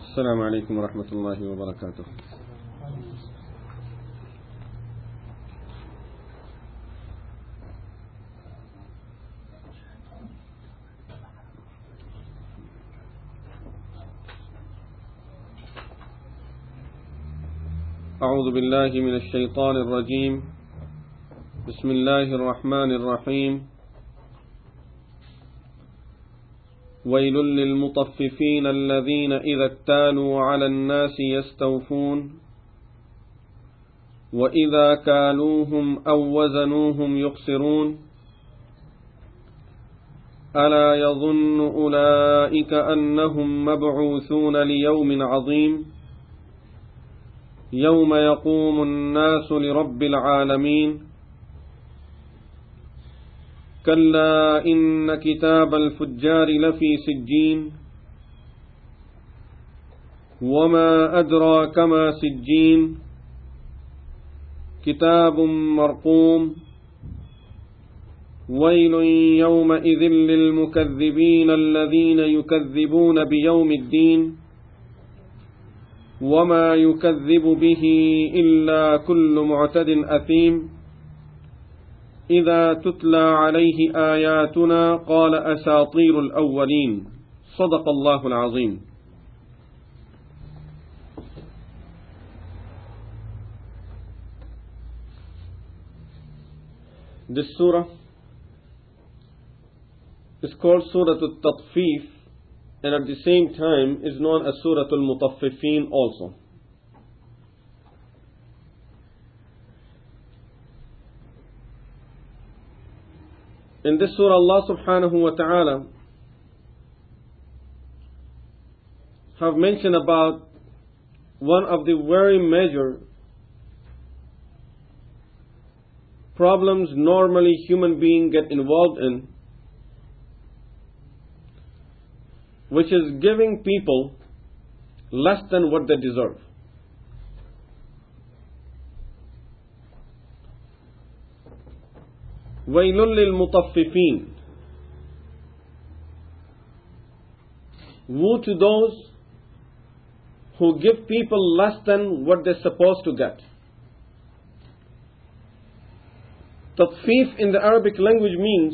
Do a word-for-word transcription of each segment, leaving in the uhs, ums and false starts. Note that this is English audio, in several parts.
السلام عليكم ورحمة الله وبركاته. أعوذ بالله من الشيطان الرجيم. بسم الله الرحمن الرحيم. ويل للمطففين الذين إذا اكتالوا على الناس يستوفون وإذا كالوهم أو وزنوهم يخسرون ألا يظن أولئك أنهم مبعوثون ليوم عظيم يوم يقوم الناس لرب العالمين كلا إن كتاب الفجار لفي سجين وما أدراك ما سجين كتاب مرقوم ويل يومئذ للمكذبين الذين يكذبون بيوم الدين وما يكذب به إلا كل معتد أثيم إذا تتلى عليه آياتنا قال أساطير الأولين. صدق الله العظيم. This surah is called Surah Al-Tatfif, and at the same time is known as Surah Al-Mutaffifin also. In this surah, Allah subhanahu wa ta'ala have mentioned about one of the very major problems normally human beings get involved in, which is giving people less than what they deserve. وَيْلٌ لِلْمُطَفِّفِينَ. Woe to those who give people less than what they're supposed to get. Tatfif in the Arabic language means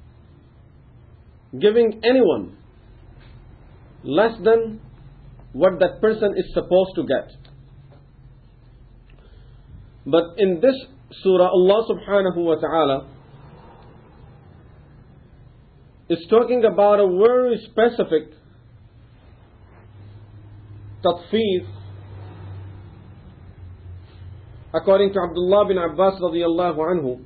giving anyone less than what that person is supposed to get. But in this surah, Allah subhanahu wa ta'ala is talking about a very specific tatfif. According to Abdullah bin Abbas radiyallahu anhu,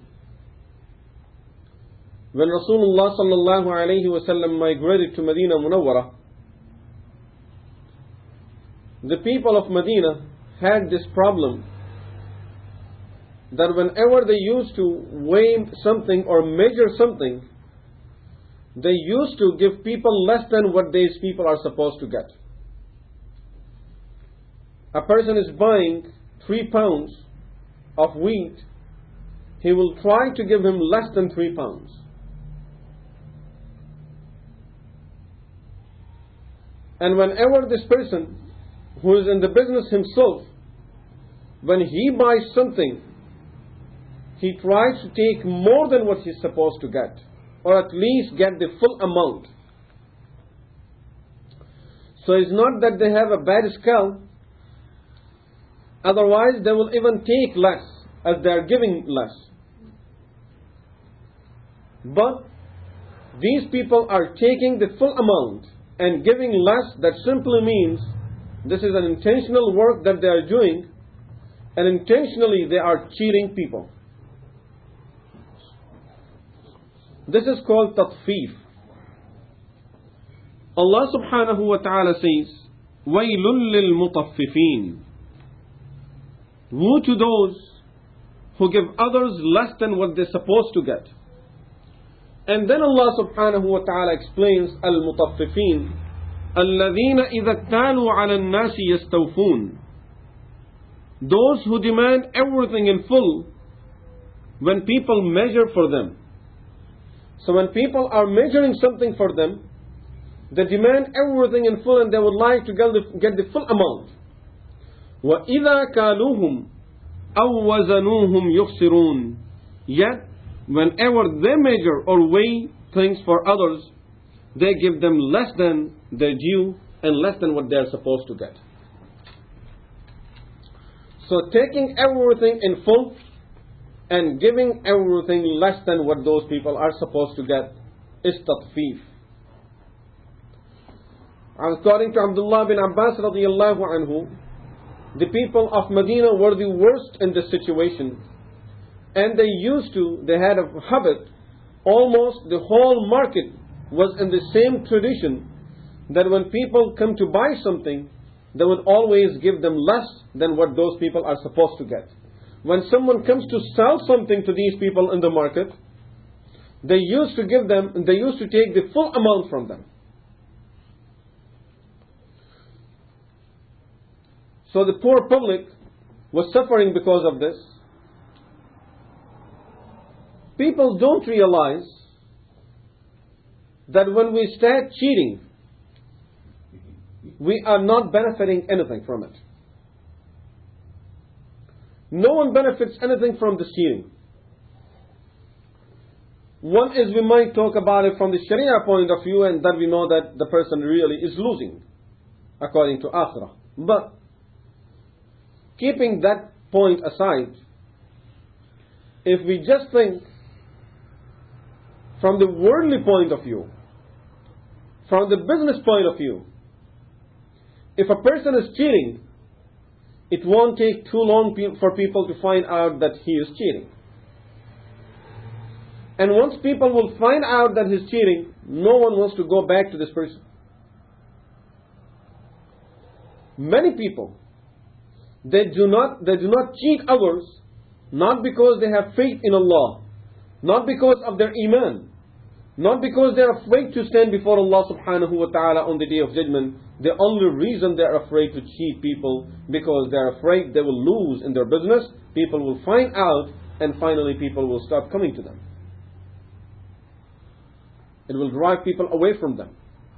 when Rasulullah sallallahu alayhi wa sallam migrated to Medina Munawwara, the people of Medina had this problem that whenever they used to weigh something or measure something, they used to give people less than what these people are supposed to get. A person is buying three pounds of wheat, he will try to give him less than three pounds. And whenever this person who is in the business himself, when he buys something, he tries to take more than what he's supposed to get, or at least get the full amount. So it's not that they have a bad scale, otherwise they will even take less, as they are giving less. But these people are taking the full amount and giving less. That simply means this is an intentional work that they are doing, and intentionally they are cheating people. This is called tatfif. Allah subhanahu wa ta'ala says, وَيْلٌ لِلْمُطَفِّفِينَ. Woe to those who give others less than what they're supposed to get. And then Allah subhanahu wa ta'ala explains al-mutaffifin, الَّذِينَ إِذَا اكْتَالُوا عَلَى النَّاسِ يَسْتَوْفُونَ. Those who demand everything in full when people measure for them. So when people are measuring something for them, They demand everything in full and they would like to get the, get the full amount. وَإِذَا كَالُوهُمْ أَوْ وَزَنُوهُمْ يُخْسِرُونَ. Yet, whenever they measure or weigh things for others, they give them less than their due and less than what they are supposed to get. So taking everything in full and giving everything less than what those people are supposed to get is tatfif. According to Abdullah bin Abbas radiyallahu anhu, the people of Medina were the worst in this situation, and they used to, they had a habit, almost the whole market was in the same tradition, that when people come to buy something, they would always give them less than what those people are supposed to get. When someone comes to sell something to these people in the market, they used to give them, they used to take the full amount from them. So the poor public was suffering because of this. People don't realize that when we start cheating, we are not benefiting anything from it. No one benefits anything from this cheating. One is, we might talk about it from the Sharia point of view, and that we know that the person really is losing according to Akhirah. But keeping that point aside, if we just think from the worldly point of view, from the business point of view, if a person is cheating, it won't take too long for people to find out that he is cheating. And once people will find out that he's cheating, no one wants to go back to this person. Many people, they do not, they do not cheat others, not because they have faith in Allah, not because of their iman, not because they are afraid to stand before Allah subhanahu wa ta'ala on the day of judgment. The only reason they are afraid to cheat people, because they are afraid they will lose in their business, people will find out, and finally people will stop coming to them. It will drive people away from them.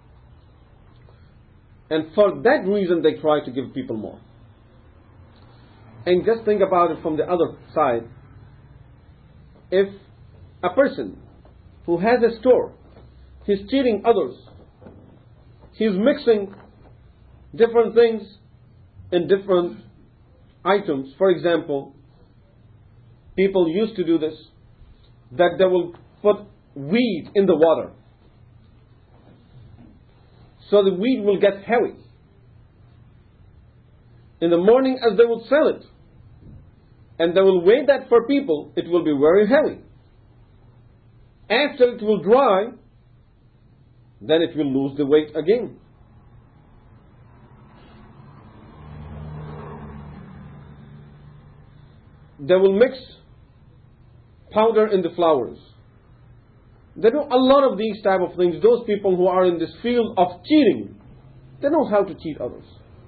And for that reason they try to give people more. And just think about it from the other side. If a person who has a store, he's cheating others, he's mixing different things in different items. For example, people used to do this, that they will put weed in the water, so the weed will get heavy. In the morning, as they will sell it, and they will weigh that for people, it will be very heavy. After it will dry, then it will lose the weight again. They will mix powder in the flowers. They do a lot of these type of things. Those people who are in this field of cheating, they know how to cheat others.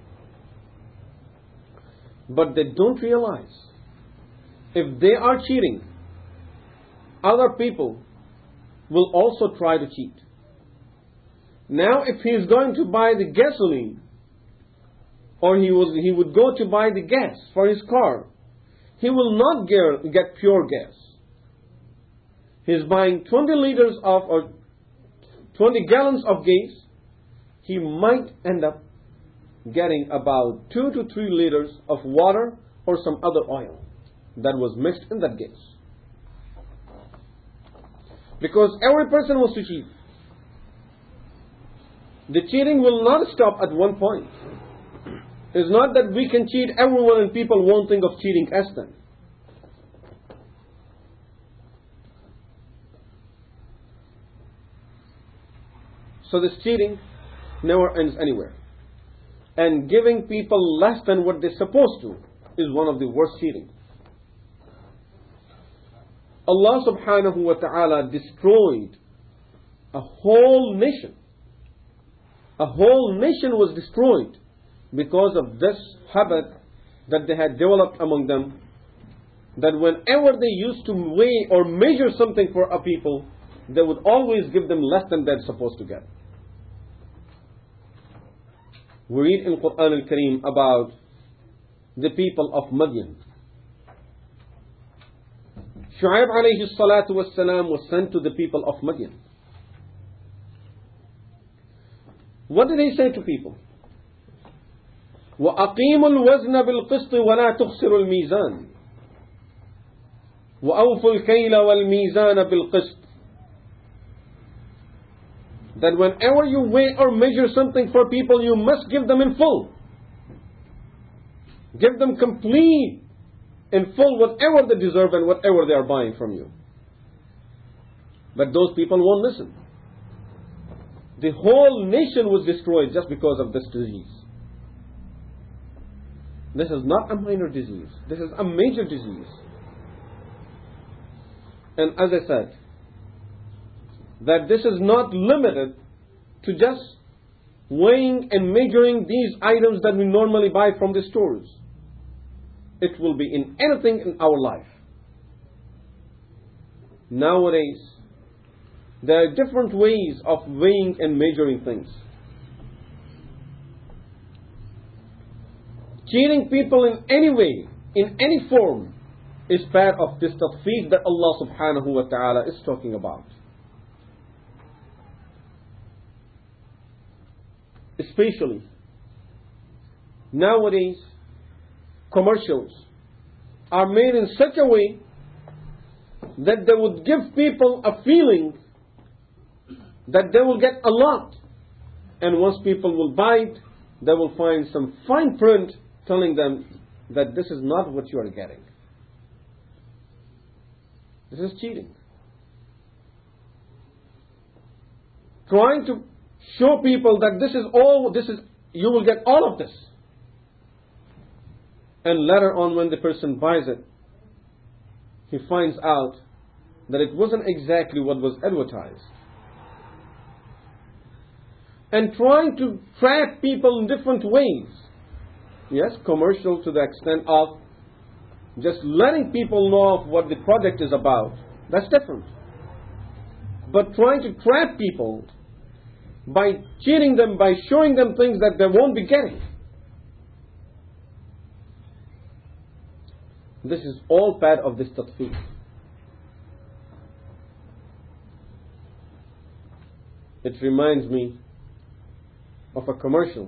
But they don't realize, if they are cheating, other people will also try to cheat. Now if he is going to buy the gasoline, or he, was, he would go to buy the gas for his car, he will not get, get pure gas. He is buying twenty liters of, or twenty gallons of gas. He might end up getting about two to three liters of water or some other oil that was mixed in that gas. Because every person wants to cheat. The cheating will not stop at one point. It's not that we can cheat everyone and people won't think of cheating us then. So this cheating never ends anywhere. And giving people less than what they're supposed to is one of the worst cheating. Allah subhanahu wa ta'ala destroyed a whole nation. A whole nation was destroyed because of this habit that they had developed among them, that whenever they used to weigh or measure something for a people, they would always give them less than they're supposed to get. We read in Quran al-Kareem about the people of Madian. Shu'aib alayhi salatu wassalam was sent to the people of Madian. What did he say to people? وَأَقِيمُوا الْوَزْنَ بِالْقِسْطِ وَلَا تُخْسِرُوا الْمِيزَانِ وَأَوْفُوا الْكَيْلَ وَالْمِيزَانَ بِالْقِسْطِ. That whenever you weigh or measure something for people, you must give them in full. Give them complete, in full, whatever they deserve and whatever they are buying from you. But those people won't listen. The whole nation was destroyed just because of this disease. This is not a minor disease. This is a major disease. And as I said, that this is not limited to just weighing and measuring these items that we normally buy from the stores. It will be in anything in our life. Nowadays, there are different ways of weighing and measuring things. Cheating people in any way, in any form, is part of this tatfiq that Allah subhanahu wa ta'ala is talking about. Especially, nowadays, commercials are made in such a way that they would give people a feeling that they will get a lot. And once people will buy it, they will find some fine print telling them that this is not what you are getting. This is cheating. Trying to show people that this is all, this is, you will get all of this. And later on, when the person buys it, he finds out that it wasn't exactly what was advertised. And trying to trap people in different ways. Yes, commercial to the extent of just letting people know of what the product is about. That's different. But trying to trap people by cheating them, by showing them things that they won't be getting. This is all part of this tatfiq. It reminds me of a commercial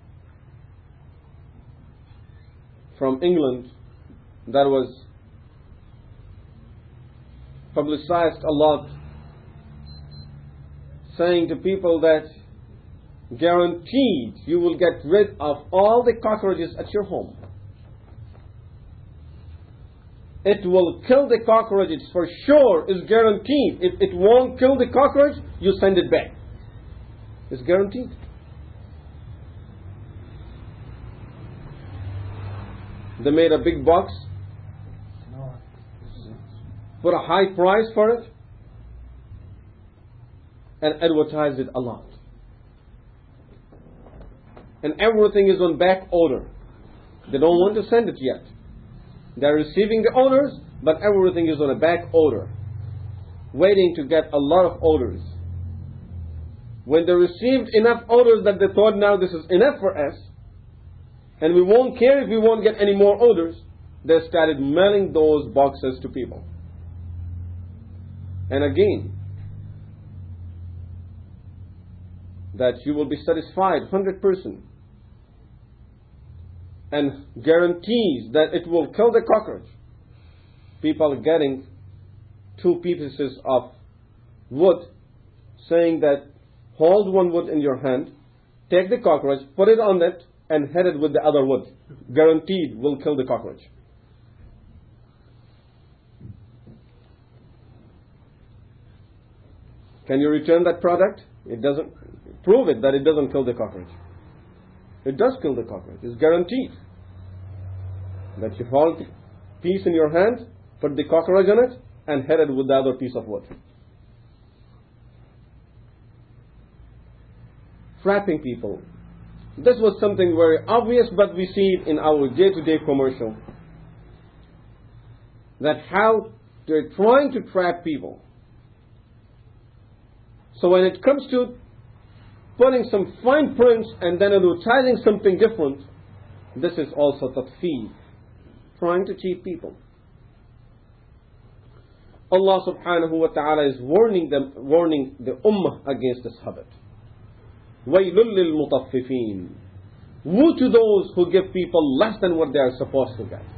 from England that was publicized a lot, saying to people that guaranteed you will get rid of all the cockroaches at your home. It will kill the cockroaches for sure, is guaranteed. If it won't kill the cockroach, you send it back. It's guaranteed. They made a big box, put a high price for it, and advertised it a lot. And everything is on back order. They don't want to send it yet. They're receiving the orders, but everything is on a back order, waiting to get a lot of orders. When they received enough orders that they thought, now this is enough for us, and we won't care if we won't get any more orders, they started mailing those boxes to people. And again, that you will be satisfied one hundred percent, and guarantees that it will kill the cockroach. People are getting two pieces of wood, saying that hold one wood in your hand, take the cockroach, put it on it, and hit it with the other wood. Guaranteed will kill the cockroach. Can you return that product? It doesn't. Prove it that it doesn't kill the cockroach. It does kill the cockroach. It's guaranteed. That you hold the piece in your hand, put the cockroach on it, and hit it with the other piece of wood. Trapping people. This was something very obvious, but we see it in our day-to-day commercial. That how they're trying to trap people. So when it comes to putting some fine prints and then advertising something different, this is also tatfif, trying to cheat people. Allah subhanahu wa ta'ala is warning them, warning the ummah against this habit. وَيْلٌ لِلْمُطَفِّفِينَ. Woe to those who give people less than what they are supposed to get.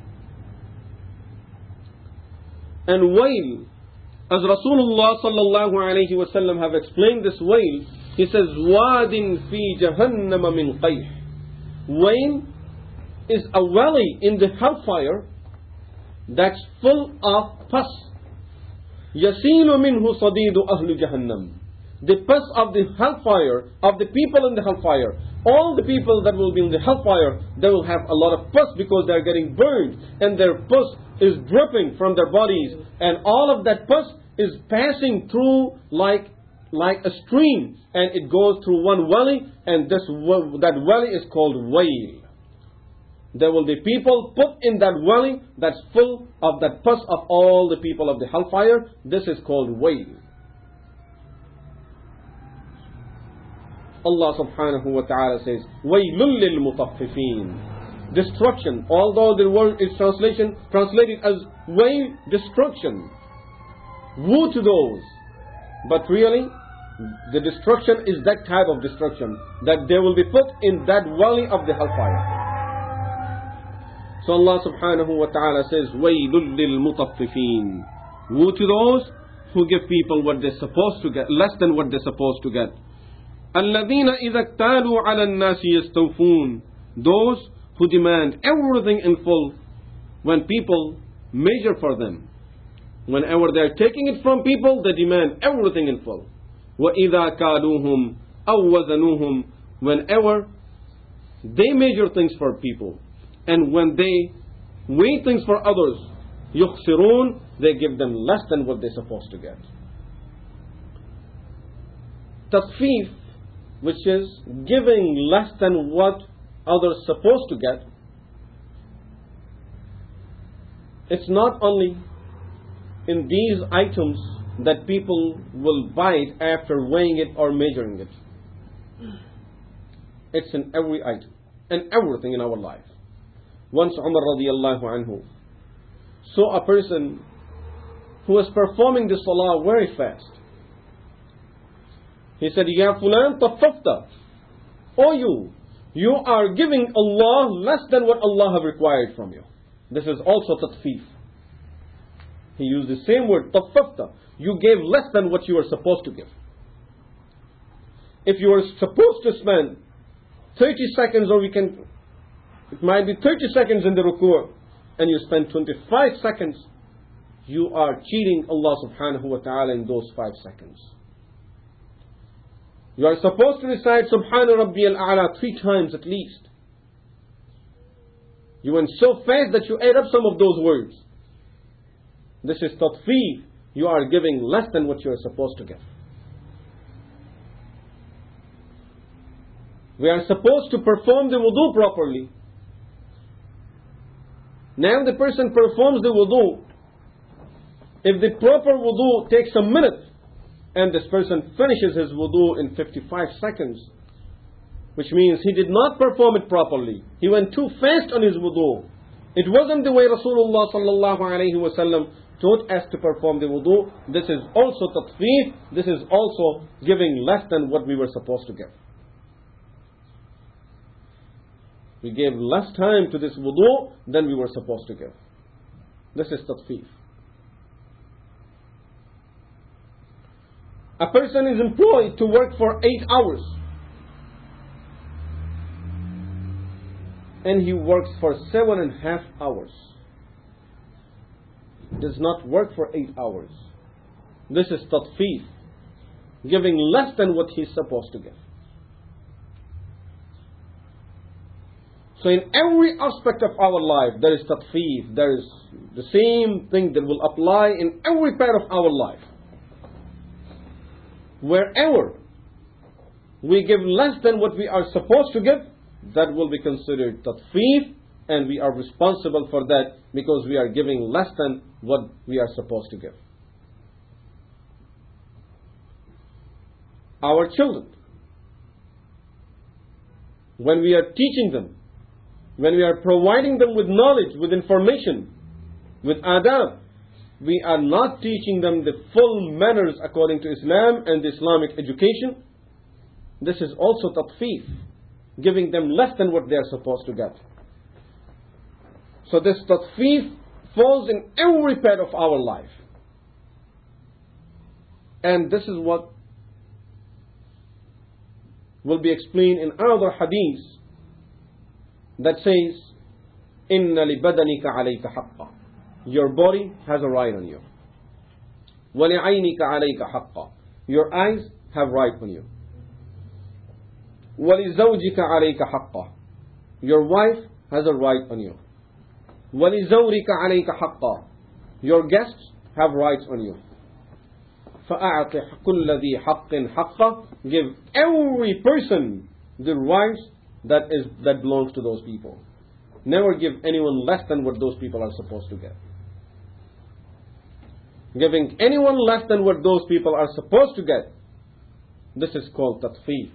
And wail, as Rasulullah sallallahu alayhi wa sallam have explained this wail, he says, وَادٍ فِي جَهَنَّمَ مِنْ قَيْحٍ. Wail is a valley in the hellfire that's full of pus. يَسِيلُ مِنْهُ صَدِيدُ أَهْلِ جَهَنَّمَ. The pus of the hellfire, of the people in the hellfire, all the people that will be in the hellfire, they will have a lot of pus because they are getting burned and their pus is dripping from their bodies, and all of that pus is passing through like like a stream, and it goes through one valley, and this that valley is called wail. There will be people put in that valley that's full of that pus of all the people of the hellfire. This is called wail. Allah subhanahu wa ta'ala says, وَيْلٌ لِلْمُطَفِّفِينَ. Destruction, although the word is translation translated as wail, destruction. Woe to those. But really, the destruction is that type of destruction, that they will be put in that valley of the hellfire. So Allah subhanahu wa ta'ala says, وَيْلٌ لِلْمُطَفِّفِينَ. Woe to those who give people what they're supposed to get, less than what they're supposed to get. الَّذِينَ إِذَا اكْتَالُوا عَلَى النَّاسِ يَسْتَوْفُونَ. Those who demand everything in full when people measure for them. Whenever they are taking it from people, they demand everything in full. وَإِذَا كَالُوهُمْ أَوْ وَزَنُوهُمْ. Whenever they measure things for people, and when they weigh things for others, يُخْسِرُونَ, they give them less than what they're supposed to get. Tasfif, which is giving less than what others supposed to get, it's not only in these items that people will buy it after weighing it or measuring it. It's in every item and everything in our life. Once Umar radiallahu anhu saw a person who was performing the salah very fast. He said, Ya fulan taffafta. O you, you are giving Allah less than what Allah have required from you. This is also tatfif. He used the same word, taffafta. You gave less than what you were supposed to give. If you were supposed to spend thirty seconds, or we can, it might be thirty seconds in the ruku', and you spend twenty-five seconds, you are cheating Allah subhanahu wa ta'ala in those five seconds. You are supposed to recite Subhana Rabbiyal A'la three times at least. You went so fast that you ate up some of those words. This is tatfif. You are giving less than what you are supposed to give. We are supposed to perform the wudu properly. Now the person performs the wudu. If the proper wudu takes a minute, and this person finishes his wudu in fifty-five seconds, which means he did not perform it properly. He went too fast on his wudu. It wasn't the way Rasulullah sallallahu alayhi wa sallam taught us to perform the wudu. This is also tatfif. This is also giving less than what we were supposed to give. We gave less time to this wudu than we were supposed to give. This is tatfif. A person is employed to work for eight hours. And he works for seven and a half hours. Does not work for eight hours. This is tatfif. Giving less than what he's supposed to give. So in every aspect of our life, there is tatfif. There is the same thing that will apply in every part of our life. Wherever we give less than what we are supposed to give, that will be considered tatfif, and we are responsible for that because we are giving less than what we are supposed to give. Our children, when we are teaching them, when we are providing them with knowledge, with information, with adab, we are not teaching them the full manners according to Islam and Islamic education. This is also tatfif, giving them less than what they are supposed to get. So this tatfif falls in every part of our life. And this is what will be explained in another hadith that says, إِنَّ لِبَدَنِكَ عَلَيْكَ حَقًّا. Your body has a right on you. وَلِعَيْنِكَ عَلَيْكَ حَقًّا. Your eyes have right on you. وَلِزَوْجِكَ عَلَيْكَ حَقًّا. Your wife has a right on you. وَلِزَوْرِكَ عَلَيْكَ حَقًّا. Your guests have rights on you. فَأَعْطِ كُلَّ ذِي حَقٍّ حَقًّا. Give every person the rights that is that belongs to those people. Never give anyone less than what those people are supposed to get. Giving anyone less than what those people are supposed to get, this is called tatfif.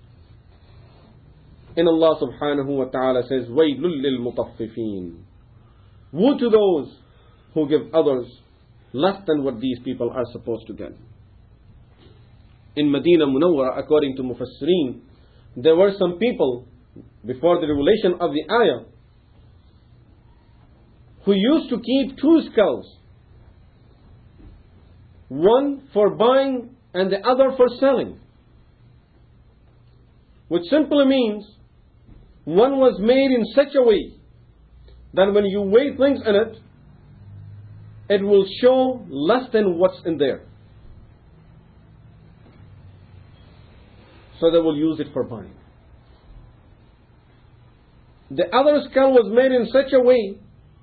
And Allah subhanahu wa ta'ala says, وَيْلٌ لِلْمُطَفِّفِينَ. Woe to those who give others less than what these people are supposed to get. In Medina Munawwara, according to Mufassirin, there were some people before the revelation of the ayah who used to keep two skulls, one for buying and the other for selling, which simply means one was made in such a way that when you weigh things in it, it will show less than what's in there. So they will use it for buying. The other skull was made in such a way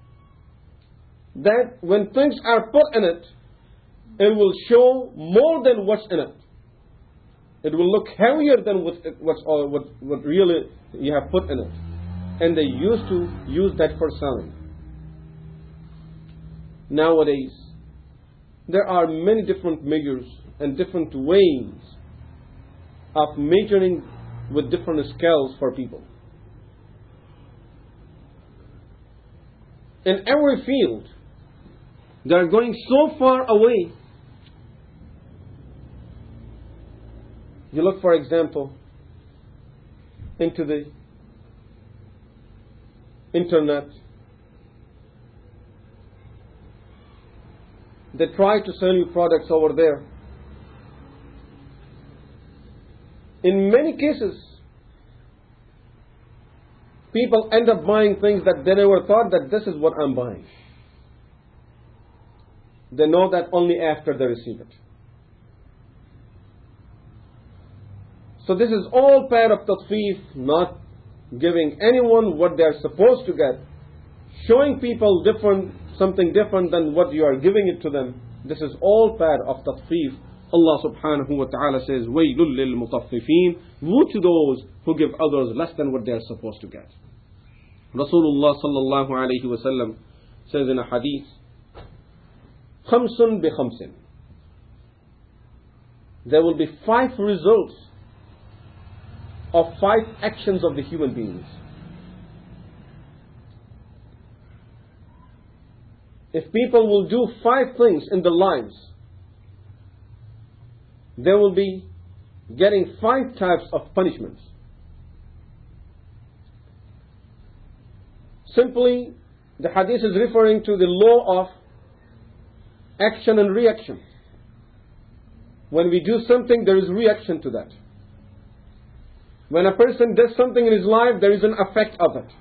that when things are put in it, it will show more than what's in it. It will look heavier than what's, what's all, what, what really you have put in it. And they used to use that for selling. Nowadays, there are many different measures and different ways of measuring with different scales for people. In every field, they are going so far away. You look, for example, into the internet. They try to sell you products over there. In many cases, people end up buying things that they never thought that this is what I'm buying. They know that only after they receive it. So this is all part of tatfif, not giving anyone what they are supposed to get, showing people different, something different than what you are giving it to them. This is all part of tatfif. Allah subhanahu wa ta'ala says, وَيْلٌ لِلْمُطَفِّفِينَ. Woe to those who give others less than what they are supposed to get. Rasulullah sallallahu alayhi wa sallam says in a hadith, خَمْسٌ بِخَمْسٍ. There will be five results of five actions of the human beings. If people will do five things in their lives, they will be getting five types of punishments. Simply, the hadith is referring to the law of action and reaction. When we do something, there is reaction to that. When a person does something in his life, there is an effect of it.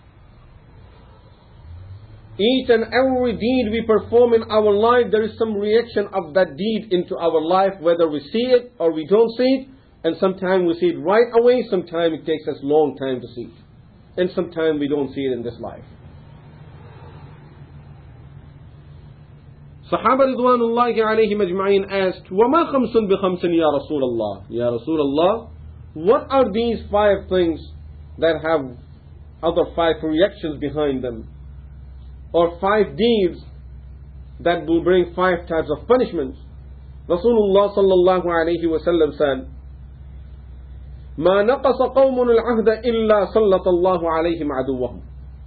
Each and every deed we perform in our life, there is some reaction of that deed into our life, whether we see it or we don't see it. And sometimes we see it right away, sometimes it takes us a long time to see it. And sometimes we don't see it in this life. Sahaba Ridwanullahi alayhim ajma'in asked, وَمَا خَمْسٌ بِخَمْسٍ يَا رَسُولَ اللَّهِ. Ya Rasulullah, what are these five things that have other five reactions behind them? Or five deeds that will bring five types of punishments? Rasulullah sallallahu alayhi wa sallam said, ما نقص قوم العهد إلا سلط الله عليهم عدوهم.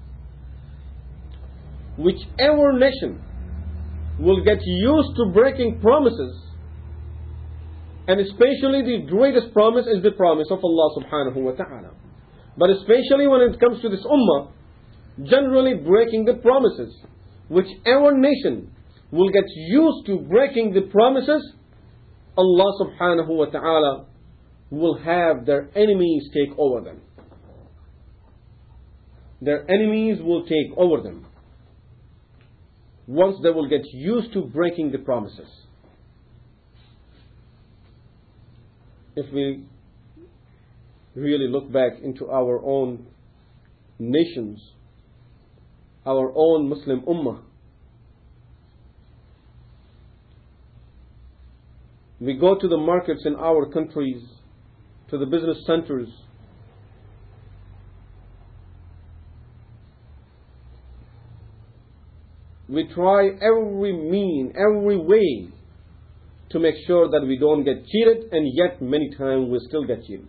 Whichever nation will get used to breaking promises, and especially the greatest promise is the promise of Allah subhanahu wa ta'ala. But especially when it comes to this ummah, generally breaking the promises. Whichever nation will get used to breaking the promises, Allah subhanahu wa ta'ala will have their enemies take over them. Their enemies will take over them once they will get used to breaking the promises. If we really look back into our own nations, our own Muslim ummah, we go to the markets in our countries, to the business centers, we try every mean, every way to make sure that we don't get cheated, and yet many times we still get cheated.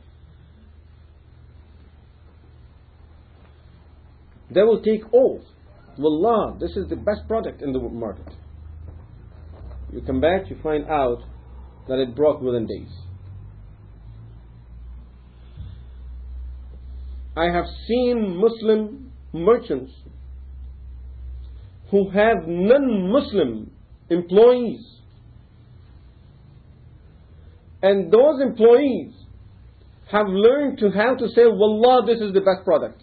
They will take oath. Wallah, this is the best product in the market. You come back, you find out that it broke within days. I have seen Muslim merchants who have non-Muslim employees, and those employees have learned to how to say, Wallah, this is the best product.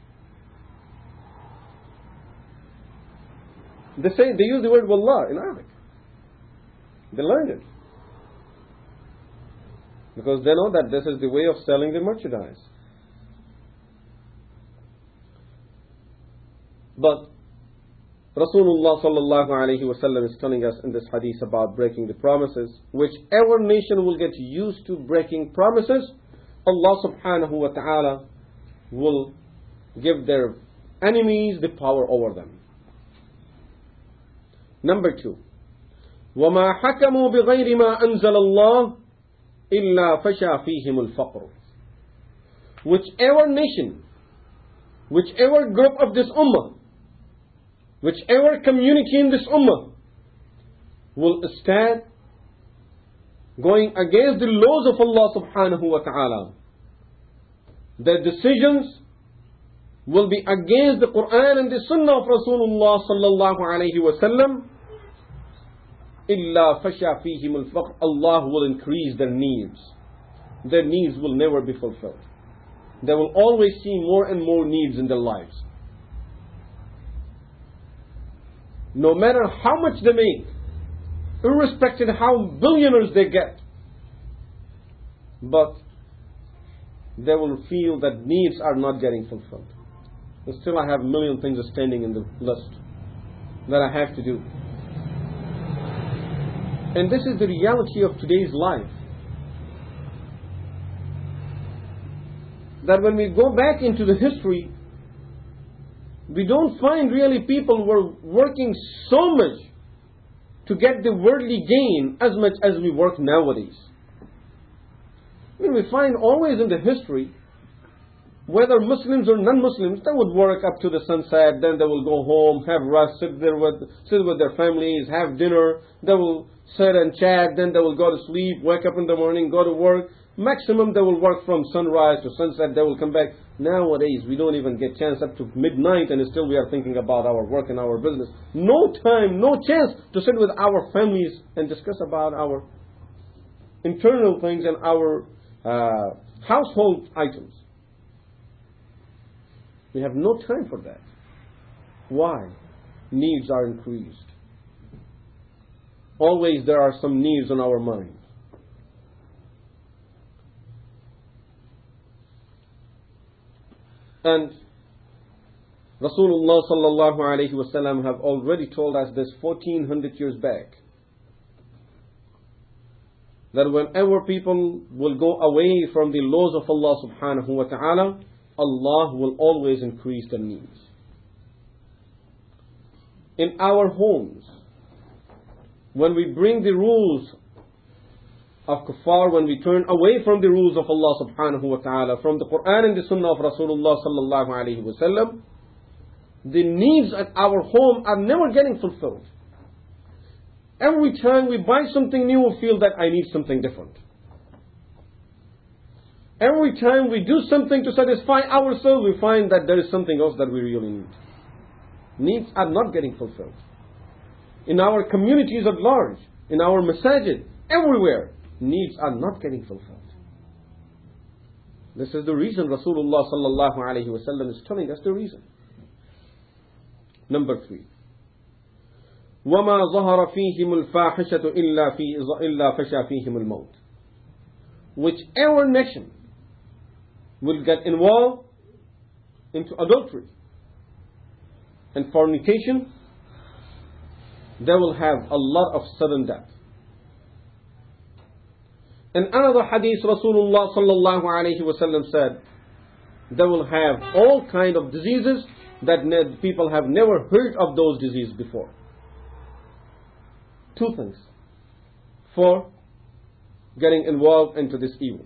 They say, they use the word Wallah in Arabic. They learned it because they know that this is the way of selling the merchandise. But Rasulullah sallallahu alayhi wa sallam is telling us in this hadith about breaking the promises. Whichever nation will get used to breaking promises, Allah subhanahu wa ta'ala will give their enemies the power over them. Number two, وَمَا حَكَمُوا بِغَيْرِ مَا أَنزَلَ اللَّهِ إِلَّا فَشَى فِيهِمُ الْفَقْرُ. Whichever nation, whichever group of this ummah, whichever community in this ummah will stand going against the laws of Allah subhanahu wa ta'ala, their decisions will be against the Quran and the Sunnah of Rasulullah sallallahu alayhi wa sallam, إِلَّا فَشَى فِيهِمُ الْفَقْرُ. Allah will increase their needs. Their needs will never be fulfilled. They will always see more and more needs in their lives. No matter how much they make, irrespective of how billionaires they get, but they will feel that needs are not getting fulfilled. And still I have a million things standing in the list that I have to do. And this is the reality of today's life. That when we go back into the history, we don't find really people were working so much to get the worldly gain as much as we work nowadays. I mean, we find always in the history, whether Muslims or non-Muslims, they would work up to the sunset, then they will go home, have rest, sit there with, sit with their families, have dinner, they will sit and chat, then they will go to sleep, wake up in the morning, go to work. Maximum they will work from sunrise to sunset, they will come back. Nowadays we don't even get chance up to midnight and still we are thinking about our work and our business. No time, no chance to sit with our families and discuss about our internal things and our uh, household items. We have no time for that. Why? Needs are increased. Always there are some needs on our mind. And Rasulullah sallallahu alayhi wa sallam have already told us this fourteen hundred years back, that whenever people will go away from the laws of Allah subhanahu wa ta'ala, Allah will always increase their needs. In our homes, when we bring the rules of kuffar, when we turn away from the rules of Allah subhanahu wa ta'ala, from the Quran and the Sunnah of Rasulullah sallallahu alayhi wa sallam, the needs at our home are never getting fulfilled. Every time we buy something new, we feel that I need something different. Every time we do something to satisfy ourselves, we find that there is something else that we really need. Needs are not getting fulfilled. In our communities at large, in our masajid, everywhere, needs are not getting fulfilled. This is the reason Rasulullah sallallahu alayhi wa sallam is telling us the reason. Number three. وَمَا ظَهَرَ فِيهِمُ الْفَاحِشَةُ إِلَّا فِي إِلَّا فَشَى فِيهِمُ الْمَوْتِ. Whichever nation will get involved into adultery and fornication, they will have a lot of sudden death. In another hadith, Rasulullah sallallahu alayhi wa sallam said, they will have all kind of diseases that people have never heard of those diseases before. Two things for getting involved into this evil: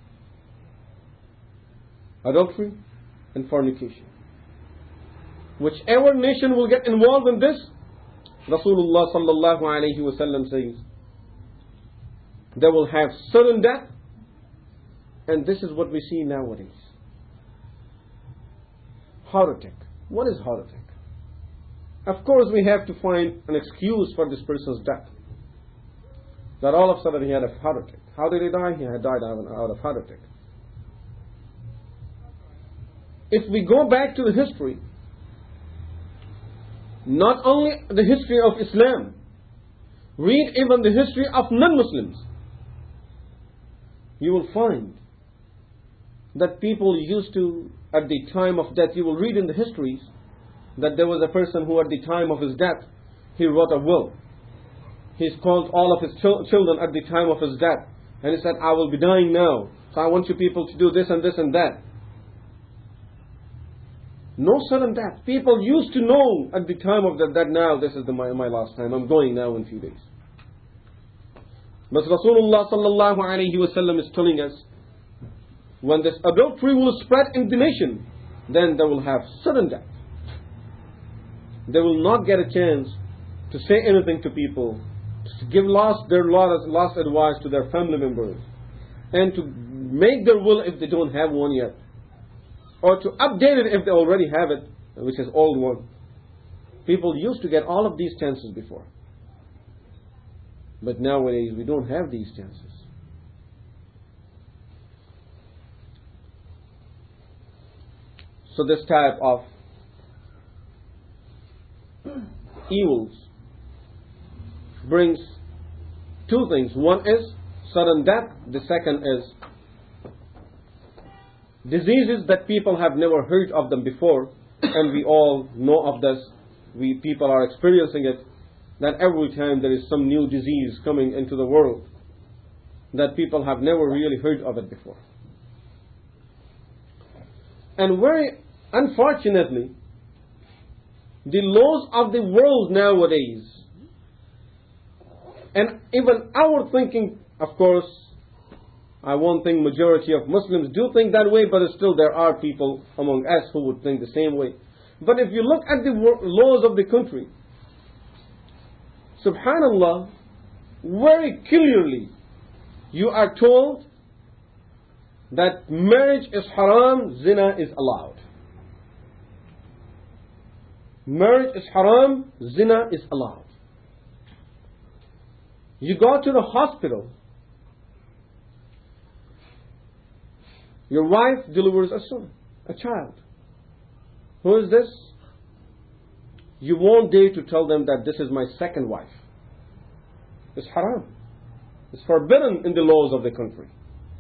adultery and fornication. Whichever nation will get involved in this, Rasulullah sallallahu alayhi wa sallam says, they will have sudden death. And this is what we see nowadays. Heart attack. What is heart attack? Of course we have to find an excuse for this person's death. That all of a sudden he had a heart attack. How did he die? He had died out of heart attack. If we go back to the history, not only the history of Islam, read even the history of non-Muslims, you will find that people used to, at the time of death, you will read in the histories that there was a person who at the time of his death, he wrote a will. He's called all of his ch- children at the time of his death, and he said, I will be dying now, so I want you people to do this and this and that. No sudden death. People used to know at the time of that, that now this is the, my, my last time, I'm going now in a few days. But Rasulullah sallallahu alayhi wa sallam is telling us, when this adultery will spread in the nation, then they will have sudden death. They will not get a chance to say anything to people, to give last, their last, last advice to their family members, and to make their will if they don't have one yet, or to update it if they already have it, which is old one. People used to get all of these chances before. But nowadays we don't have these chances. So this type of evils brings two things. One is sudden death. The second is diseases that people have never heard of them before, and we all know of this. We people are experiencing it, that every time there is some new disease coming into the world, that people have never really heard of it before. And very unfortunately, the laws of the world nowadays, and even our thinking, of course, I won't think majority of Muslims do think that way, but still there are people among us who would think the same way. But if you look at the laws of the country, subhanallah, very clearly you are told that marriage is haram, zina is allowed. Marriage is haram, zina is allowed. You go to the hospital, your wife delivers a son, a child. Who is this? You won't dare to tell them that this is my second wife. It's haram. It's forbidden in the laws of the country.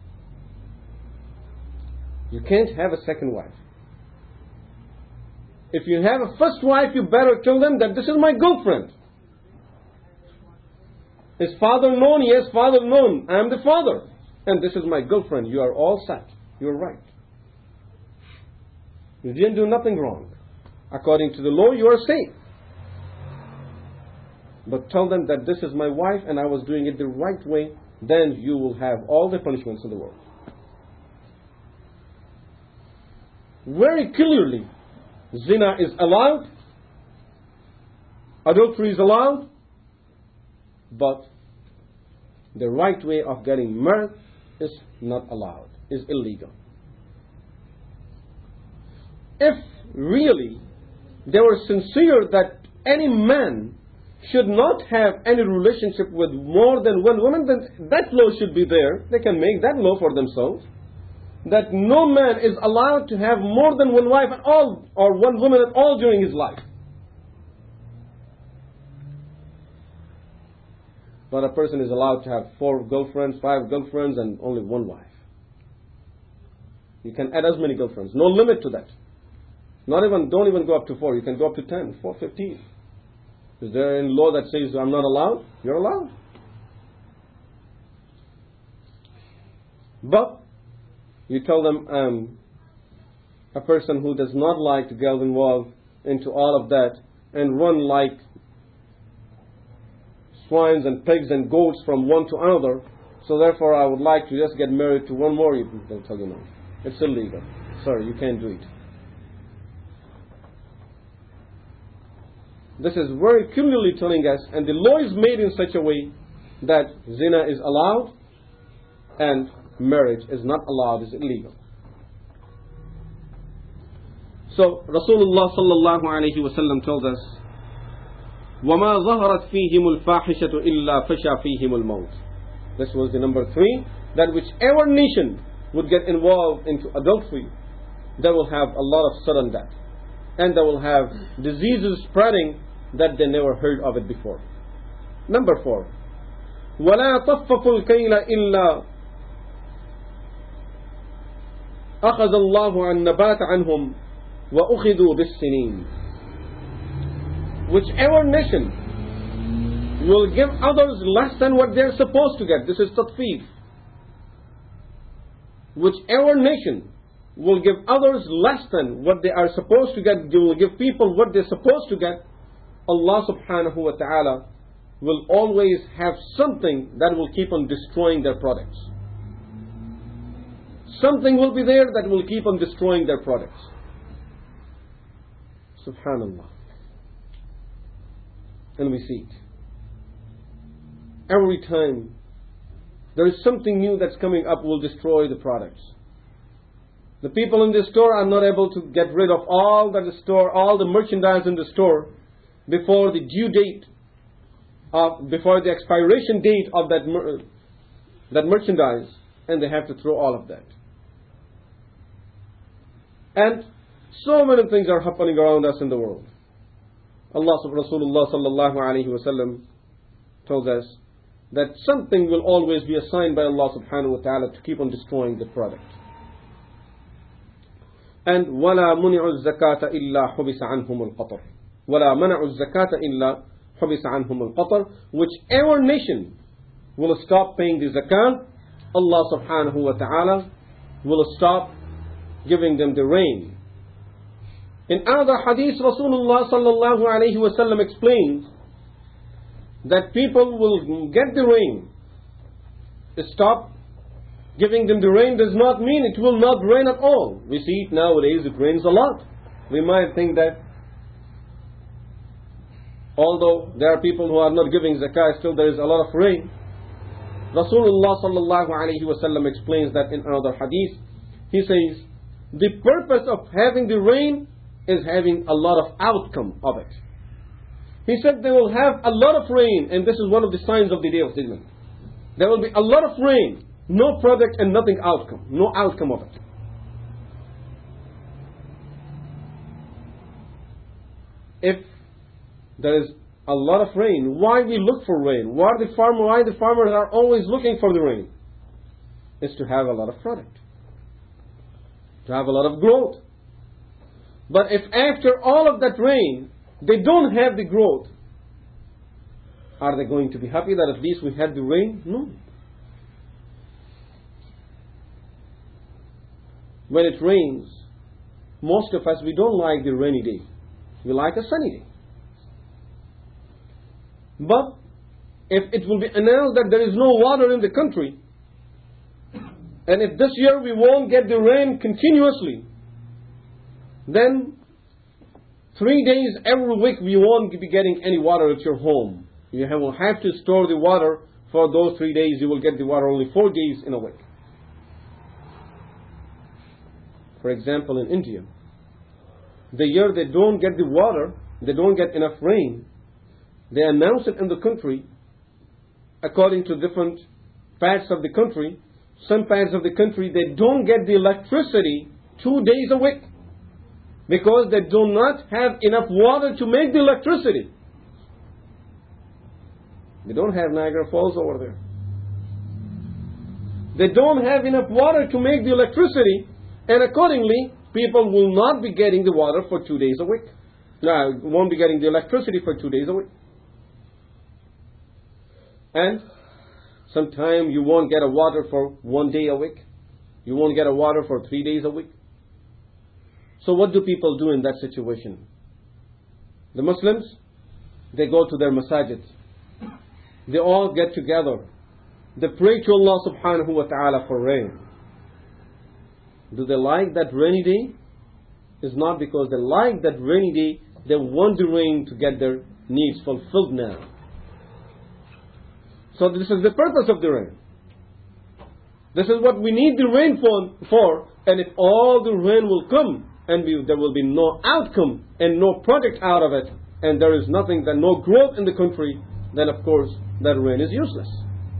You can't have a second wife. If you have a first wife, you better tell them that this is my girlfriend. Is father known? Yes, father known. I am the father. And this is my girlfriend. You are all set. You are right. You didn't do nothing wrong. According to the law, you are safe. But tell them that this is my wife and I was doing it the right way then you will have all the punishments in the world. Very clearly, zina is allowed, adultery is allowed, but the right way of getting married is not allowed, is illegal. If really they were sincere that any man should not have any relationship with more than one woman, then that law should be there. They can make that law for themselves, that no man is allowed to have more than one wife at all, or one woman at all during his life. But a person is allowed to have four girlfriends, five girlfriends, and only one wife. You can add as many girlfriends. No limit to that. Not even, don't even go up to four. You can go up to ten, four, fifteen. Is there any law that says I'm not allowed? You're allowed. But you tell them um, a person who does not like to get involved into all of that and run like swines and pigs and goats from one to another, so therefore I would like to just get married to one more. They'll tell you no. It's illegal. Sorry, you can't do it. This is very clearly telling us, and the law is made in such a way that zina is allowed and marriage is not allowed, is illegal. So Rasulullah sallallahu alayhi wa sallam told us, وَمَا ظَهَرَتْ فِيهِمُ الْفَاحِشَةُ إِلَّا فَشَى فِيهِمُ الْمَوْتِ. This was the number three, that whichever nation would get involved into adultery, they will have a lot of sudden death. And they will have diseases spreading that they never heard of it before. Number four, وَلَا طَفَّفُوا الْكَيْلَ إِلَّا أَخَذَ اللَّهُ عَنْ نَبَاتَ عَنْهُمْ وَأُخِذُوا بِالسِّنِينَ. Whichever nation will give others less than what they are supposed to get, this is tatfif. Whichever nation will give others less than what they are supposed to get, they will give people what they're supposed to get, Allah subhanahu wa ta'ala will always have something that will keep on destroying their products. Something will be there that will keep on destroying their products. Subhanallah. And we see it. Every time there is something new that's coming up, will destroy the products. The people in the store are not able to get rid of all that the store, all the merchandise in the store before the due date, of, before the expiration date of that mer- that merchandise, and they have to throw all of that. And so many things are happening around us in the world. Allah Rasulullah sallallahu alaihi wasallam told us that something will always be assigned by Allah subhanahu wa ta'ala to keep on destroying the product. And وَلَا مُنِعُ الزَّكَاةَ إِلَّا حُبِسَ عَنْهُمُ الْقَطَرُ وَلَا مَنَعُ الزَّكَاةَ إِلَّا حُبِسَ عَنْهُمُ الْقَطَرُ. Whichever nation will stop paying the zakat, Allah subhanahu wa ta'ala will stop giving them the rain. In another hadith, Rasulullah sallallahu alayhi wa sallam explains that people will get the rain. Stop giving them the rain does not mean it will not rain at all. We see it nowadays, it rains a lot. We might think that although there are people who are not giving zakah, still there is a lot of rain. Rasulullah sallallahu alayhi wa sallam explains that in another hadith. He says, the purpose of having the rain is having a lot of outcome of it. He said they will have a lot of rain, and this is one of the signs of the Day of Judgment. There will be a lot of rain, no product and nothing outcome, no outcome of it. If there is a lot of rain, why we look for rain? Why the farmer? Why the farmers are always looking for the rain? It's to have a lot of product, to have a lot of growth. But if after all of that rain, they don't have the growth, are they going to be happy that at least we had the rain? No. When it rains, most of us, we don't like the rainy day. We like a sunny day. But if it will be announced that there is no water in the country, and if this year we won't get the rain continuously, then three days every week we won't be getting any water at your home. You will have to store the water for those three days. You will get the water only four days in a week. For example, in India, the year they don't get the water, they don't get enough rain, they announce it in the country according to different parts of the country. Some parts of the country, they don't get the electricity two days a week because they do not have enough water to make the electricity. They don't have Niagara Falls over there. They don't have enough water to make the electricity, and accordingly, people will not be getting the water for two days a week. No, won't be getting the electricity for two days a week. And sometimes you won't get a water for one day a week. You won't get a water for three days a week. So what do people do in that situation? The Muslims, they go to their masajid. They all get together. They pray to Allah subhanahu wa ta'ala for rain. Do they like that rainy day? It's not because they like that rainy day. They want the rain to get their needs fulfilled now. So this is the purpose of the rain. This is what we need the rain for. for and if all the rain will come and we, there will be no outcome and no product out of it, and there is nothing, then no growth in the country, then of course that rain is useless.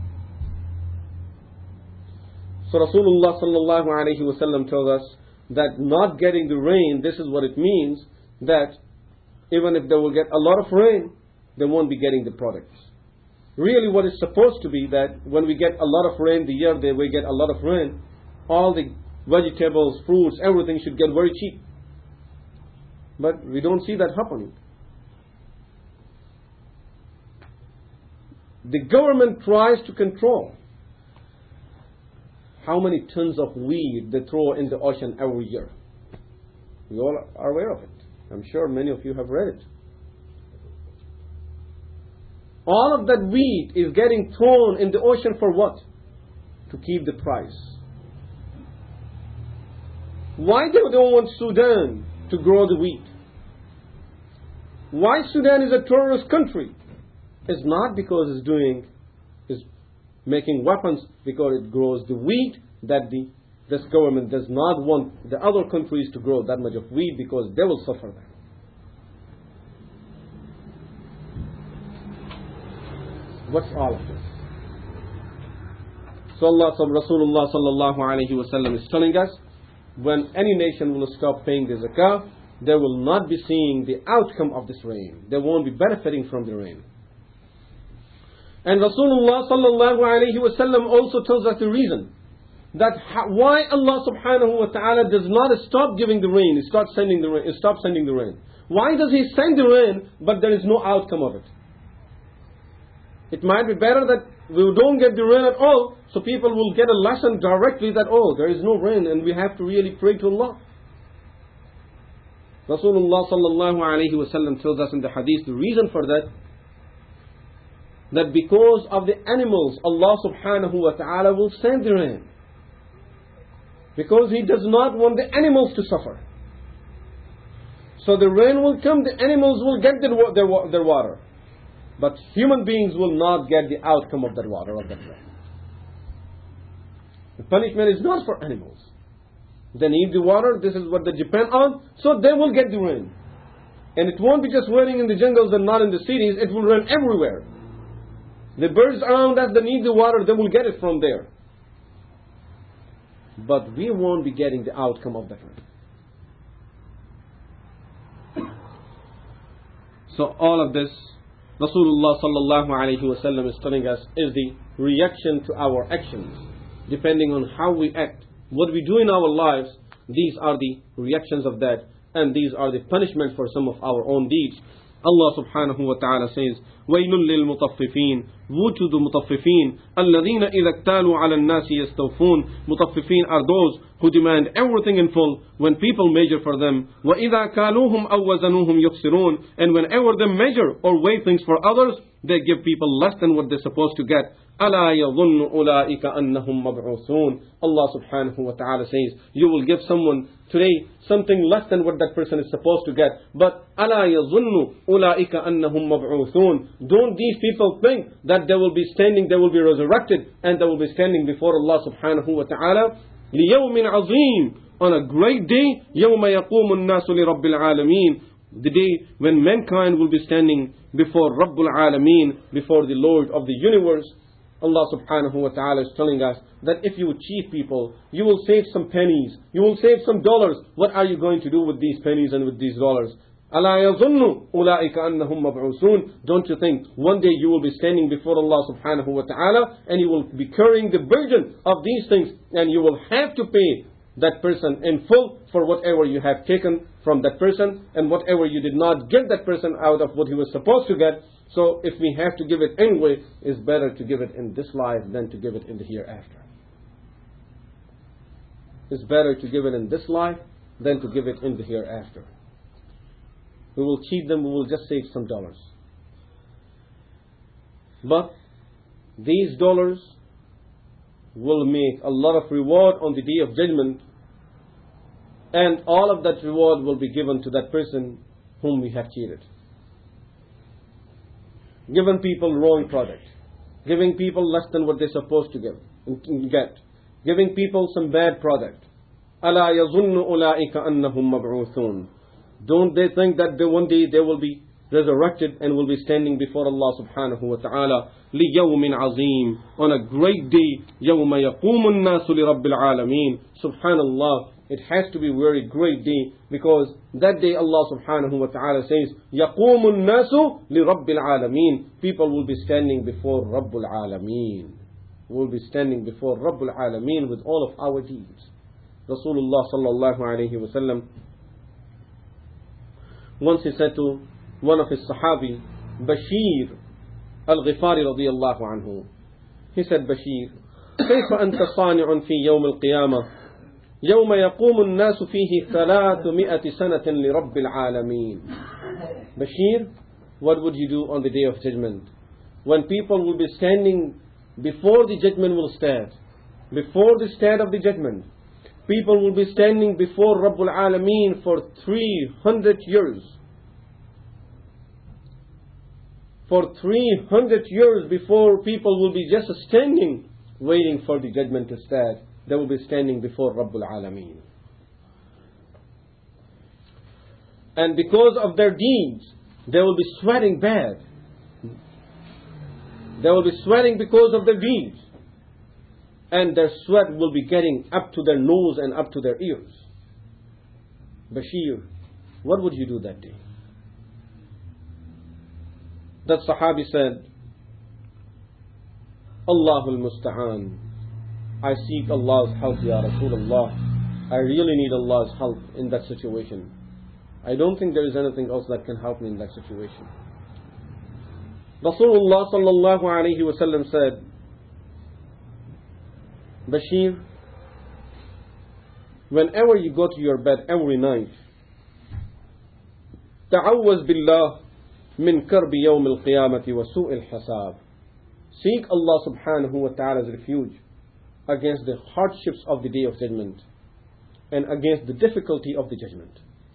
So Rasulullah sallallahu alayhi wa sallam told us that not getting the rain, this is what it means, that even if they will get a lot of rain, they won't be getting the products. Really what is supposed to be that when we get a lot of rain, the year that we get a lot of rain, all the vegetables, fruits, everything should get very cheap. But we don't see that happening. The government tries to control how many tons of weed they throw in the ocean every year. We all are aware of it. I'm sure many of you have read it. All of that weed is getting thrown in the ocean for what? To keep the price. Why do they don't want Sudan to grow the wheat? Why Sudan is a terrorist country? It's not because it's doing, it's making weapons, because it grows the wheat that the this government does not want the other countries to grow that much of wheat because they will suffer that. What's all of this? So Allah, Rasulullah sallallahu alayhi wa sallam is telling us, when any nation will stop paying the zakah, they will not be seeing the outcome of this rain. They won't be benefiting from the rain. And Rasulullah sallallahu alayhi wa sallam also tells us the reason that how, why Allah subhanahu wa ta'ala does not stop giving the rain, stop sending the rain, stop sending the rain. Why does He send the rain, but there is no outcome of it? It might be better that we don't get the rain at all, so people will get a lesson directly that, oh, there is no rain and we have to really pray to Allah. Rasulullah sallallahu alayhi wa sallam tells us in the hadith the reason for that, that because of the animals, Allah subhanahu wa ta'ala will send the rain. Because He does not want the animals to suffer. So the rain will come, the animals will get their, their, their water. But human beings will not get the outcome of that water, of that rain. The punishment is not for animals. They need the water, this is what they depend on, so they will get the rain. And it won't be just raining in the jungles and not in the cities, it will rain everywhere. The birds around us, they need the water, they will get it from there. But we won't be getting the outcome of that rain. So all of this, Rasulullah sallallahu alayhi wa sallam is telling us, is the reaction to our actions. Depending on how we act, what we do in our lives, these are the reactions of that, and these are the punishment for some of our own deeds. Allah subhanahu wa ta'ala says, وَيْلٌ لِلْمُطَفِّفِينَ Woe to the mutaffifin, الَّذِينَ إِذَا اكْتَالُوا عَلَى النَّاسِ يَسْتَوْفُونَ Mutaffifin are those who demand everything in full when people measure for them. وَإِذَا كَالُوهُمْ أَوْ وَزَنُوهُمْ يُخْسِرُونَ And whenever they measure or weigh things for others, they give people less than what they're supposed to get. أَلَا يَظُنُّ أُولَٰئِكَ أَنَّهُمْ مَبْعُوثُونَ. Allah subhanahu wa ta'ala says, you will give someone today something less than what that person is supposed to get. But أَلَا يَظُنُّ أُولَٰئِكَ أَنَّهُمْ مَبْعُوثُونَ. Don't these people think that they will be standing, they will be resurrected, and they will be standing before Allah subhanahu wa ta'ala لِيَوْمٍ عَظِيمٍ, on a great day, يَوْمَ يَقُومُ النَّاسُ لِرَبِّ الْعَالَمِينَ, the day when mankind will be standing before Rabbul Alameen, before the Lord of the universe. Allah subhanahu wa ta'ala is telling us that if you cheat people, you will save some pennies, you will save some dollars. What are you going to do with these pennies and with these dollars? أَلَا يَظُنُّ أُولَٰئِكَ أَنَّهُمْ مَبْعُوثُونَ. Don't you think one day you will be standing before Allah subhanahu wa ta'ala and you will be carrying the burden of these things, and you will have to pay that person in full for whatever you have taken from that person and whatever you did not get that person out of what he was supposed to get. So if we have to give it anyway, it's better to give it in this life than to give it in the hereafter. It's better to give it in this life than to give it in the hereafter. We will cheat them, we will just save some dollars. But these dollars will make a lot of reward on the day of judgment, and all of that reward will be given to that person whom we have cheated. Giving people wrong product, giving people less than what they're supposed to give, get, giving people some bad product. أَلَا يَظُنُّ أُولَٰئِكَ أَنَّهُمْ مَبْعُوثُونَ. Don't they think that they, one day they will be resurrected and will be standing before Allah subhanahu wa ta'ala لِيَوْمٍ عَظِيمٍ, on a great day, يَوْمَ يَقُومُ النَّاسُ لِرَبِّ الْعَالَمِينَ. Subhanallah, it has to be a very great day, because that day Allah subhanahu wa ta'ala says, يَقُومُ النَّاسُ لِرَبِّ الْعَالَمِينَ. People will be standing before Rabbul Alameen. Will be standing before Rabbul Alameen with all of our deeds. Rasulullah sallallahu alayhi wa sallam, once he said to one of his Sahabi, Bashir al-Ghifari radiyallahu anhu, he said, Bashir, كيف أنت صانع في يوم القيامة يوم يقوم الناس فيه ثلاثمائة سنة لرب العالمين. Bashir, what would you do on the day of judgment, when people will be standing before the judgment will stand, before the stand of the judgment, people will be standing before Rabbul Alameen for three hundred years. For three hundred years before people will be just standing, waiting for the judgment to start. They will be standing before Rabbul Alameen. And because of their deeds, they will be sweating bad. They will be sweating because of their deeds. And their sweat will be getting up to their nose and up to their ears. Bashir, what would you do that day? That Sahabi said, Allahul Musta'an, I seek Allah's help, Ya Rasulullah. I really need Allah's help in that situation. I don't think there is anything else that can help me in that situation. Rasulullah sallallahu alayhi wa sallam said, Bashir, whenever you go to your bed every night, ta'awwaz billah min karbi yawm al-qiyamati wa su' al-hisab. Seek Allah subhanahu wa ta'ala's refuge against the hardships of the day of judgment and against the difficulty of the judgment.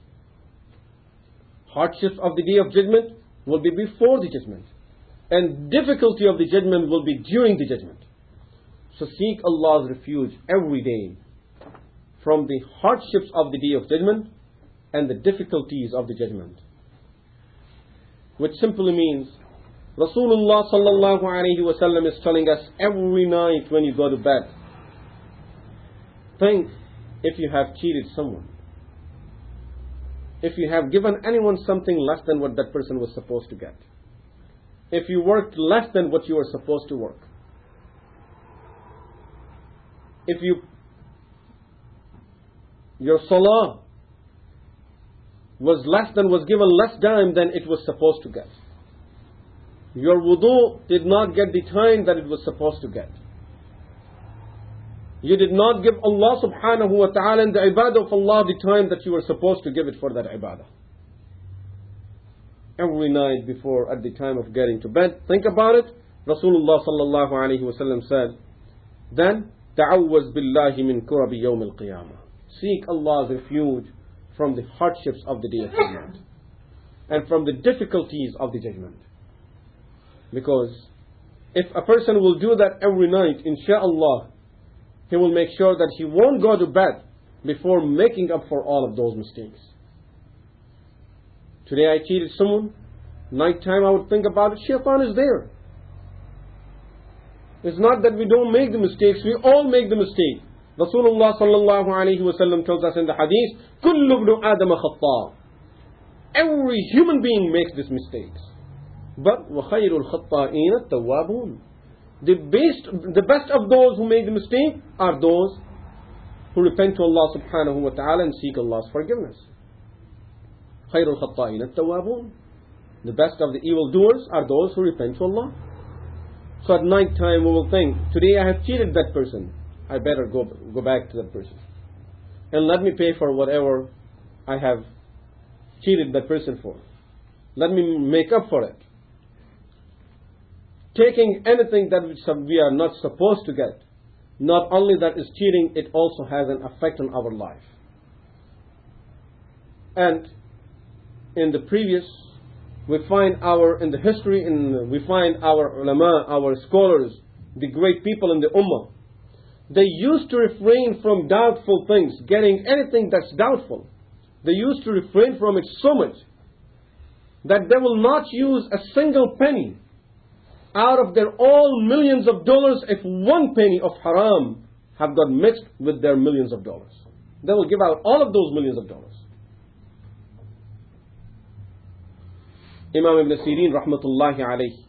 Hardships of the day of judgment will be before the judgment, and difficulty of the judgment will be during the judgment. So seek Allah's refuge every day from the hardships of the day of judgment and the difficulties of the judgment. Which simply means Rasulullah sallallahu alayhi wa sallam is telling us every night when you go to bed, think if you have cheated someone, if you have given anyone something less than what that person was supposed to get, if you worked less than what you were supposed to work, if you your salah was less than was given less time than it was supposed to get, your wudu did not get the time that it was supposed to get, you did not give Allah subhanahu wa ta'ala and the ibadah of Allah the time that you were supposed to give it for that ibadah, every night before, at the time of getting to bed. Think about it. Rasulullah sallallahu alayhi wa sallam said, then, ta'awwaz billahi min kurabi yawm al-qiyamah. Seek Allah's refuge from the hardships of the day of judgment and from the difficulties of the judgment. Because if a person will do that every night, insha'Allah, he will make sure that he won't go to bed before making up for all of those mistakes. Today I cheated someone. Night time I would think about it. Shaitan is there. It's not that we don't make the mistakes. We all make the mistake. Rasulullah sallallahu alayhi wa sallam tells us in the hadith, كُلُّ ابْنُ آدَمَ خَطَّاءٌ. Every human being makes these mistakes. But وَخَيْرُ الْخَطَّائِينَ التَّوَّابُونَ. The best, the best of those who make the mistake are those who repent to Allah subhanahu wa ta'ala and seek Allah's forgiveness. خَيْرُ الْخَطَّائِينَ التَّوَّابُونَ. The best of the evildoers are those who repent to Allah. So at night time we will think, today I have cheated that person. I better go, go back to that person. And let me pay for whatever I have cheated that person for. Let me make up for it. Taking anything that we are not supposed to get, not only that is cheating, it also has an effect on our life. And in the previous, we find our, in the history, in, we find our ulama, our scholars, the great people in the ummah, they used to refrain from doubtful things, getting anything that's doubtful. They used to refrain from it so much that they will not use a single penny out of their all millions of dollars if one penny of haram have got mixed with their millions of dollars. They will give out all of those millions of dollars. Imam Ibn Sirin rahmatullahi alayhi.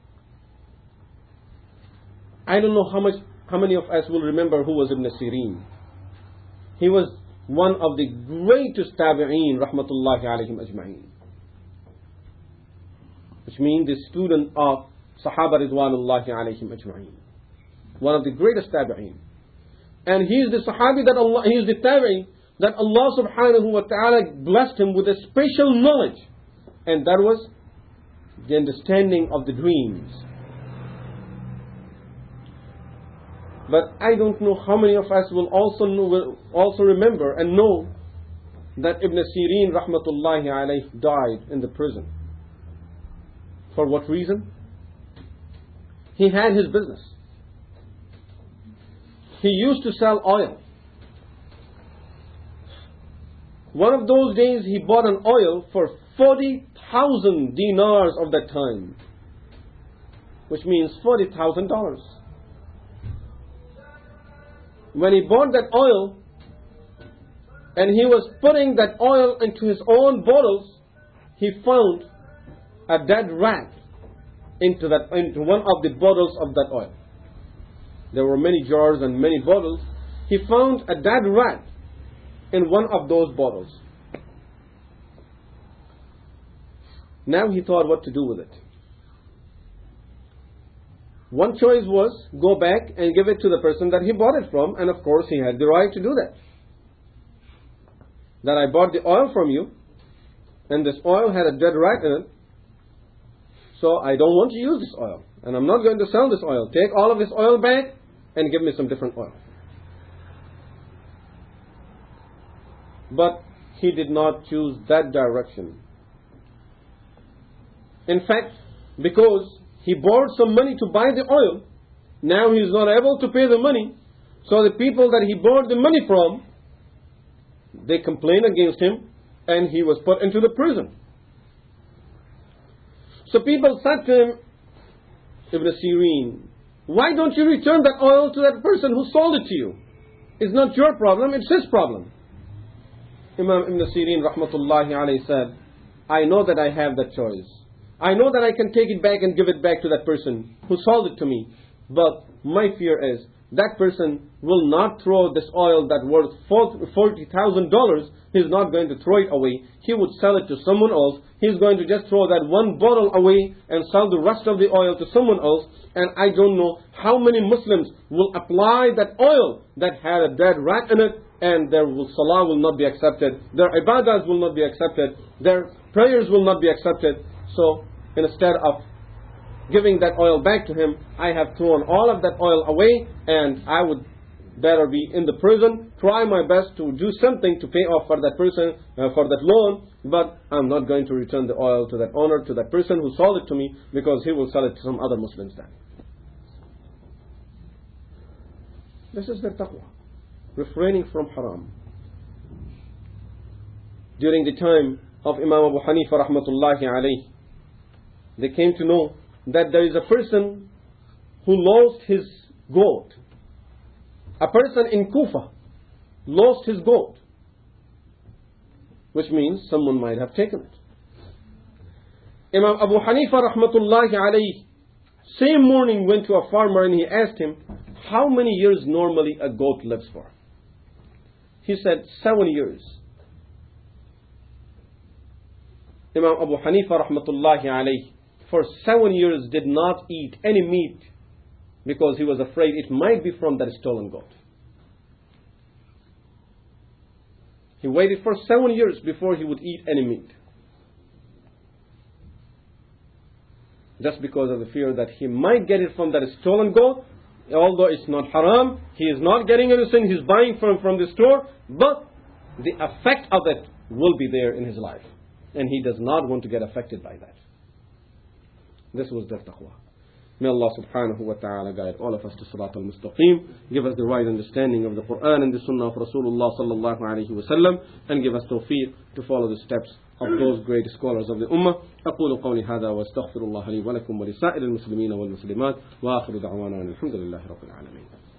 I don't know how much, how many of us will remember who was Ibn Sirin. He was one of the greatest tabi'een rahmatullahi alayhim ajma'een. Which means the student of Sahaba ridwanullahi alayhim ajma'een. One of the greatest tabi'een. And he is the Sahabi that Allah, he is the tabi'i that Allah subhanahu wa ta'ala blessed him with a special knowledge. And that was the understanding of the dreams. But I don't know how many of us will also know, will also remember and know that Ibn Sirin rahmatullahi alayhi died in the prison. For what reason? He had his business. He used to sell oil. One of those days he bought an oil for forty thousand dinars of that time, which means forty thousand dollars. When he bought that oil and he was putting that oil into his own bottles, he found a dead rat into that into one of the bottles of that oil. There were many jars and many bottles. He found a dead rat in one of those bottles. Now he thought what to do with it. One choice was go back and give it to the person that he bought it from, and of course he had the right to do that. That I bought the oil from you, and this oil had a dead rat in it, so I don't want to use this oil, and I'm not going to sell this oil. Take all of this oil back and give me some different oil. But he did not choose that direction. In fact, because he borrowed some money to buy the oil, now he is not able to pay the money, so the people that he borrowed the money from, they complained against him, and he was put into the prison. So people said to him, Ibn Sirin, why don't you return that oil to that person who sold it to you? It's not your problem, it's his problem. Imam Ibn Sirin rahmatullahi alayhi said, I know that I have that choice. I know that I can take it back and give it back to that person who sold it to me. But my fear is that person will not throw this oil that worth forty thousand dollars. He's not going to throw it away. He would sell it to someone else. He's going to just throw that one bottle away and sell the rest of the oil to someone else. And I don't know how many Muslims will apply that oil that had a dead rat in it and their salah will not be accepted, their ibadahs will not be accepted, their prayers will not be accepted. So instead of giving that oil back to him, I have thrown all of that oil away, and I would better be in the prison, try my best to do something to pay off for that person, uh, for that loan, but I'm not going to return the oil to that owner, to that person who sold it to me, because he will sell it to some other Muslims then. This is their taqwa, refraining from haram. During the time of Imam Abu Hanifa rahmatullahi alayhi, they came to know that there is a person who lost his goat. A person in Kufa lost his goat, which means someone might have taken it. Imam Abu Hanifa rahmatullahi alayhi, same morning went to a farmer and he asked him, how many years normally a goat lives for? He said, seven years. Imam Abu Hanifa rahmatullahi alayhi, for seven years did not eat any meat, because he was afraid it might be from that stolen goat. He waited for seven years before he would eat any meat, just because of the fear that he might get it from that stolen goat. Although it's not haram, he is not getting anything, he's buying from, from the store, but the effect of it will be there in his life, and he does not want to get affected by that. This was their taqwa. May Allah subhanahu wa ta'ala guide all of us to Sirat al-Mustaqim, give us the right understanding of the Quran and the Sunnah of Rasulullah sallallahu alayhi wa sallam, and give us tawfiq to follow the steps of those great scholars of the Ummah. أقول قولي هذا واستغفر الله لي ولكم ولسائر المسلمين والمسلمات وآخر دعوانا الحمد لله رب العالمين.